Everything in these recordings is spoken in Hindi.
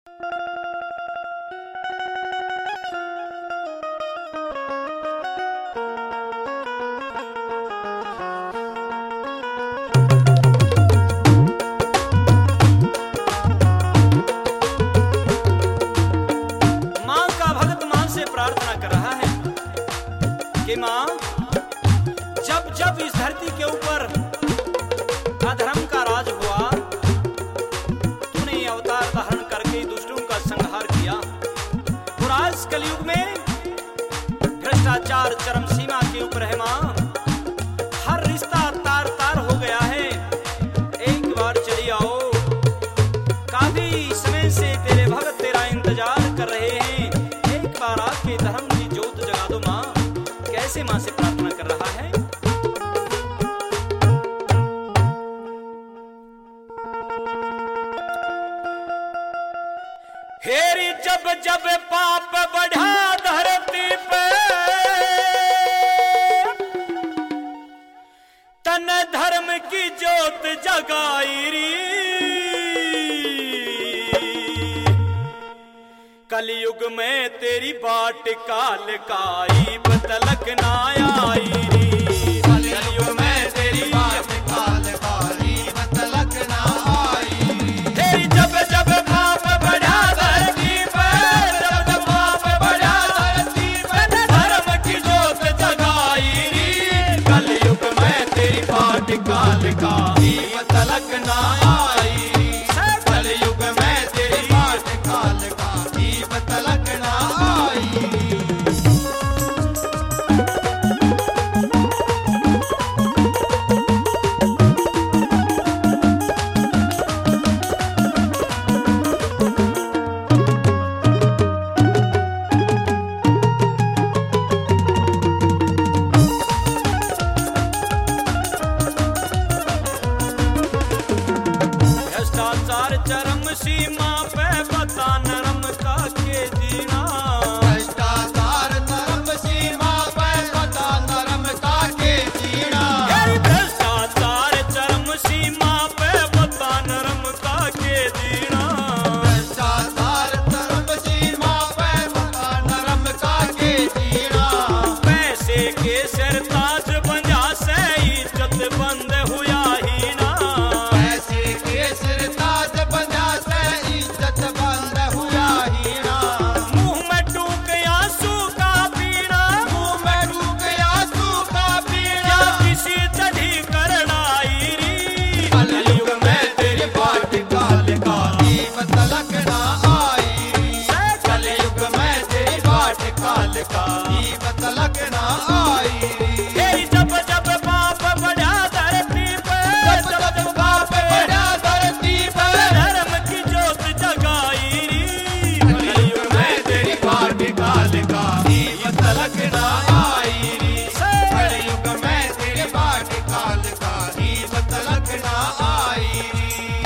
मां, जब जब इस धरती के ऊपर अधर्म का राज हुआ, तूने अवतार धारण करके दुष्टों का संहार किया। और आज कलयुग में भ्रष्टाचार चरम सीमा के ऊपर है मां। हर रिश्ता तार तार हो गया है। एक बार चली आओ, काफी समय से तेरे भक्त तेरा इंतजार कर रहे हैं। एक बार आके धर्म की ज्योत जगा दो मां। कैसे मां से प्रार्थना कर रहा है? हेरी जब जब पाप बढ़ा धरती पे, तन धर्म की ज्योत जगाई री। कलयुग में तेरी बाट काल काई बतलक ना आई री। कलयुग में तेरी बाट काल काई बतलक ना आई री। तेरी जब जब पाप बढ़ा धरती पर, जब जब पाप बढ़ा धरती पर, धर्म की ज्योत जगाई री। कलयुग में तेरी बाट काल काई बतलक ना आई री। कलयुग में तेरी बाट काल काई बतलक ना आई री। भ्रष्टाचार चरम सीमा पे बता नरमता के जीना। भ्रष्टाचार नरम सीमा पे बता नरमता के जीना। भ्रष्टाचार चरम सीमा पे बता नरमता के जीना। भ्रष्टाचार नरम सीमा पे बता नरमता के जीना। पैसे के सरताज बंजा से इज्जत बंद हुआ ही ना। पैसे के सिरताज बंजा से इज्जत बंद हुआ ही ना। मुंह में टूक आंसू का पीना, मुंह में डूब आंसू का पीना। या किसी चढ़ी करनाई री। कलयुग में तेरी बाट काल काई बतलक ना आई री। कलयुग में तेरी बाट काल काई बतलक ना आई री। तेरी जब जब पाप बढ़ा धरती पे, जब जब पाप बढ़ा धरती पर, धर्म की ज्योत जगाई री। कलयुग में तेरी बाट काल काई बतलक ना आई री। कलयुग में तेरी बाट काल काई बतलक ना आई री।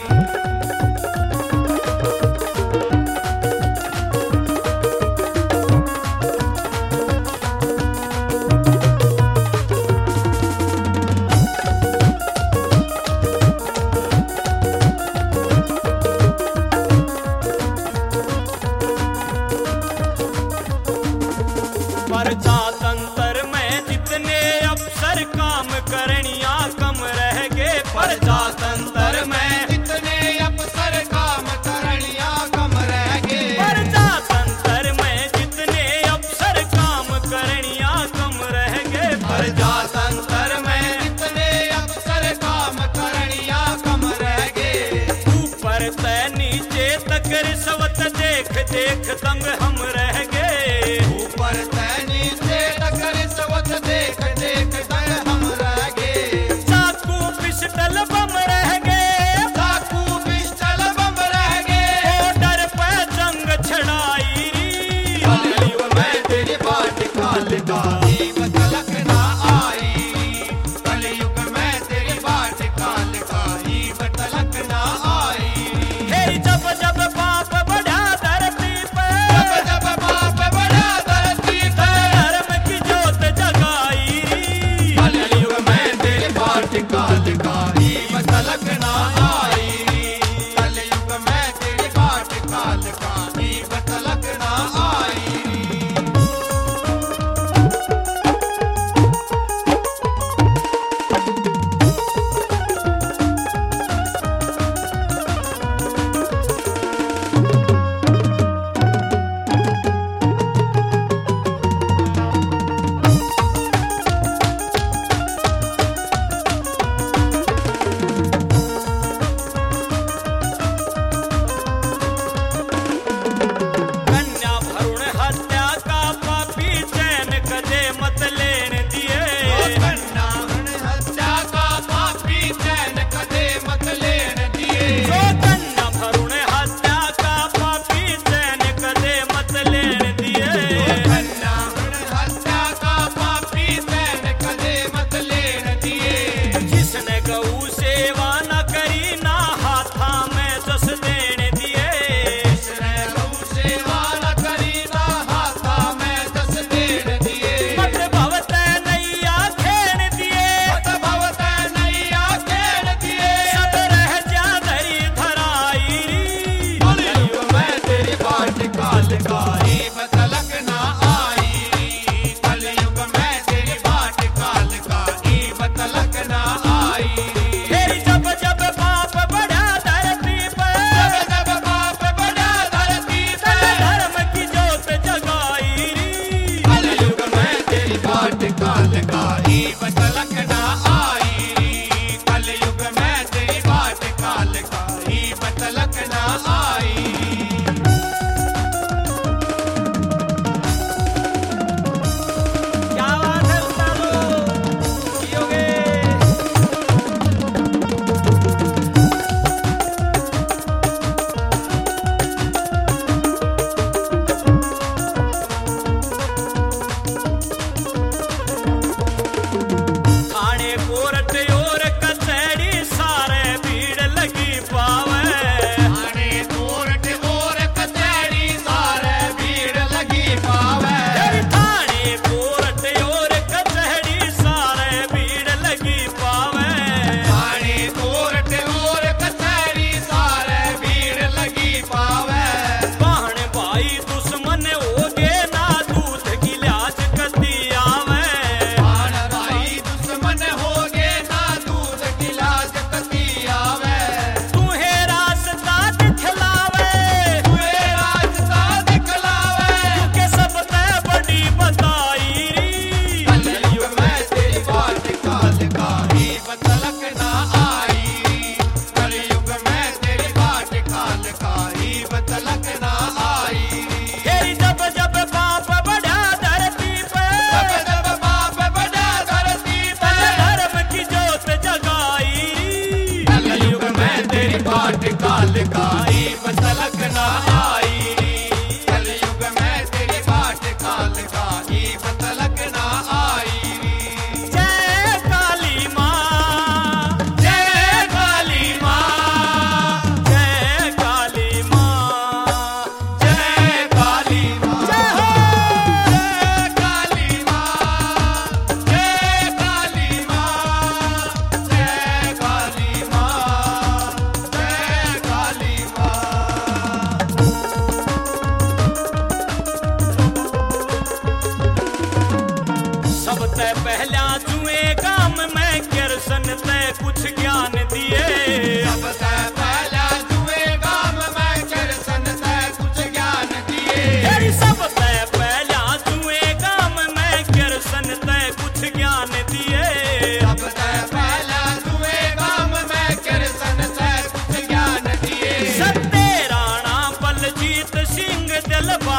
प्रजातंत्र में जितने अफसर काम करनिया कम रह गए। प्रजातंत्र में जितने अफसर काम करनिया कम रह गए। प्रजातंत्र में जितने अफसर काम करनिया कम रह गए। प्रजातंत्र में जितने अफसर काम करनिया कम रह गए। ऊपर से नीचे तक रिश्वत देख देख दंग हम रह गए। ऊपर से नीचे तक रिश्वत देख देख तक हम रह गए। चाकू पिस्टल बम रह गए। चाकू पिस्टल बम रह गए। बॉर्डर पे जंग छड़ाई री। कलयुग में तेरी बाट काल काई बतलक ना आई री। कलयुग में तेरी बाट काल काई बतलक ना आई री। तेरी जब जब पाप बढ़ा धरती पे, जब जब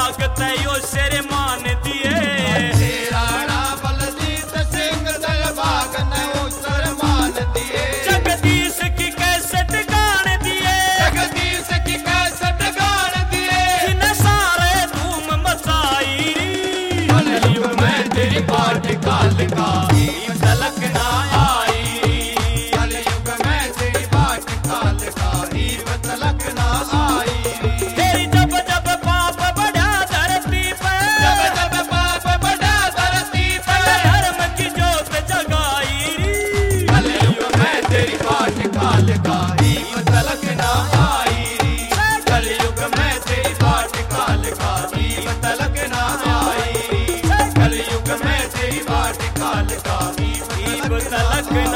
बाग तयो शेर मान दिए राणा बलजीत सिंह दिलबाग ने उसर मान दिए जगदीश की कैसेट गान दिए जगदीश की कैसेट गान दिए जिन सारे धूम मचाई कलयुग में तेरी बाट काल का झलक ना आई कलयुग में तेरी बाट काल का झलक ना आई तेरी जब जब पाप बढ़ा धरती पर जब जब पाप बढ़ा धरती पर धर्म की जोत जगाई कलयुग में तेरी बाट काल का झलक ना आई कलयुग में तेरी बाट काल का झलक ना आई कलयुग में तेरी बाट काल का तलक